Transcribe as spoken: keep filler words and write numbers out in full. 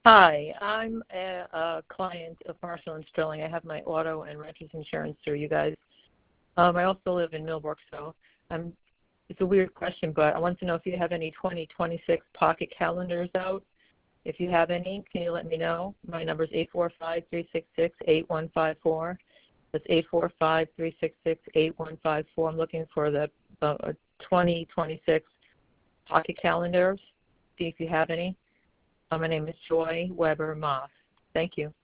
Hi, I'm a, a client of Marshall and Sterling. I have my auto and renter's insurance through you guys. Um, I also live in Millbrook, so I'm, it's a weird question, but I want to know if you have any twenty twenty-six pocket calendars out. If you have any, can you let me know? My number is eight four five, three six six, eight one five four. That's eight four five, three six six, eight one five four. I'm looking for the uh, twenty twenty-six pocket calendars. See if you have any. Uh, my name is Joy Weber Moss. Thank you.